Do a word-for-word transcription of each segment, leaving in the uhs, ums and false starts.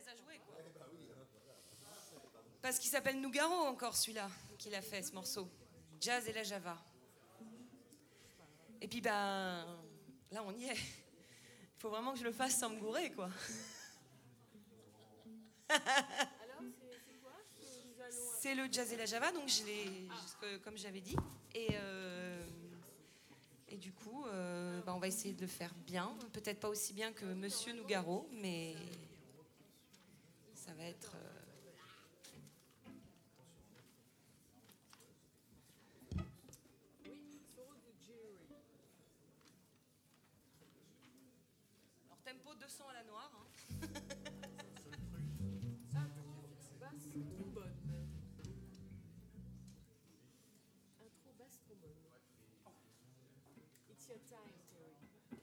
balèze à jouer, quoi. Parce qu'il s'appelle Nougaro encore, celui-là, qu'il a fait, ce morceau. Jazz et la Java. Et puis, ben, là, on y est. Il faut vraiment que je le fasse sans me gourer, quoi. Alors, c'est quoi que nous allons... C'est le Jazz et la Java, donc je l'ai, ah. comme j'avais dit. Et, euh, et du coup, euh, ben, on va essayer de le faire bien. Peut-être pas aussi bien que Monsieur Nougaro, mais ça va être... Euh, tempo deux cents à la noire. Hein. Intro basse trombone. Intro basse trombone. It's your time, Terry.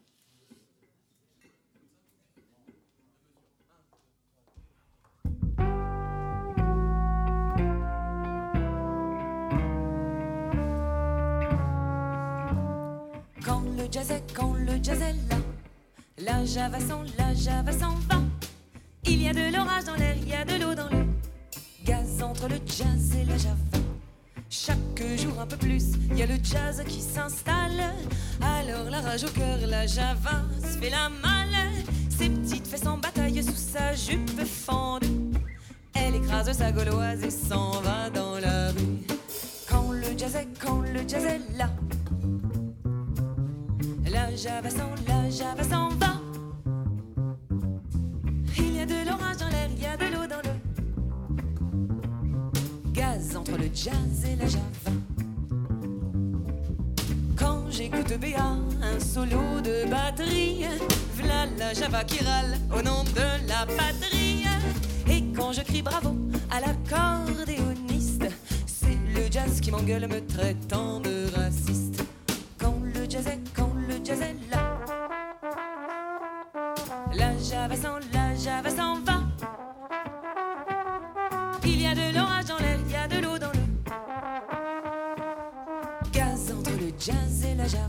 Quand le jazz est, quand le jazz est là, la Java s'en, la Java s'en va. Il y a de l'orage dans l'air, il y a de l'eau dans le gaz entre le jazz et la Java. Chaque jour un peu plus, il y a le jazz qui s'installe. Alors la rage au cœur, la Java se fait la malle. Ses petites fesses en bataille sous sa jupe fendue. Elle écrase sa gauloise et s'en va dans la rue. Quand le jazz est, quand le jazz est là, la Java s'en, la Java s'en va. Il y a de l'orage dans l'air, il y a de l'eau dans le gaz entre le jazz et la Java. Quand j'écoute B A, un solo de batterie, v'là la Java qui râle au nom de la patrie. Et quand je crie bravo à l'accordéoniste, c'est le jazz qui m'engueule me traitant de raciste. Quand le jazz est, quand le jazz est là, la Java s'en, la Java s'en va. Il y a de l'orage dans l'air, il y a de l'eau dans le gaz entre le jazz et la Java.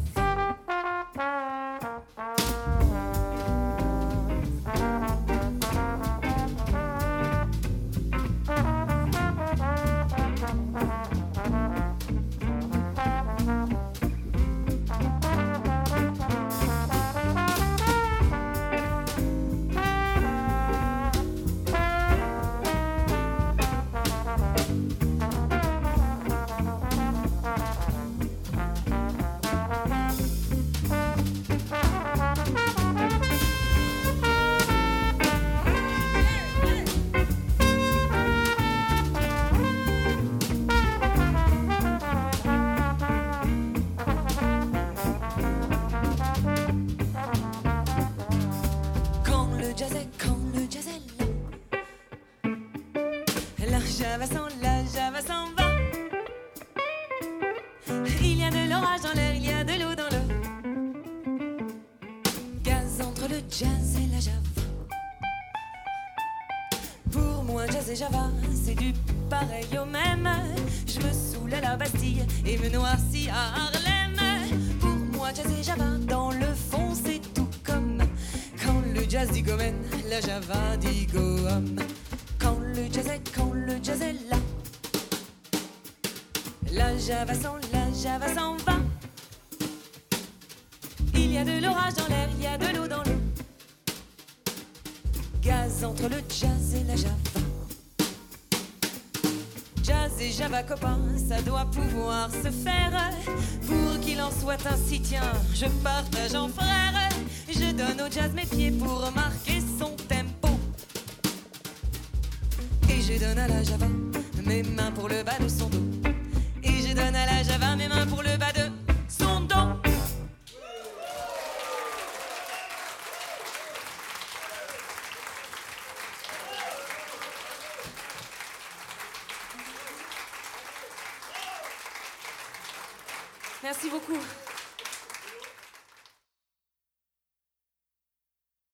Java s'en, la Java s'en va. Il y a de l'orage dans l'air, il y a de l'eau dans le gaz entre le jazz et la Java. Pour moi, jazz et Java, c'est du pareil au même. Je me saoule à la Bastille et me noircis à Harlem. Pour moi, jazz et Java, dans le fond, c'est tout comme quand le jazz dit gomen, la Java dit go home. Quand le jazz est, quand le jazz est là, la Java s'en, la Java s'en va. Il y a de l'orage dans l'air, il y a de l'eau dans le gaz entre le jazz et la Java. Jazz et Java copains, ça doit pouvoir se faire. Pour qu'il en soit ainsi, tiens, je partage en frère. Je donne au jazz mes pieds pour marquer son tempo. Et je donne à la Java mes mains pour le bas de son dos. Et je donne à la Java mes mains pour le bas de son dos. Merci beaucoup.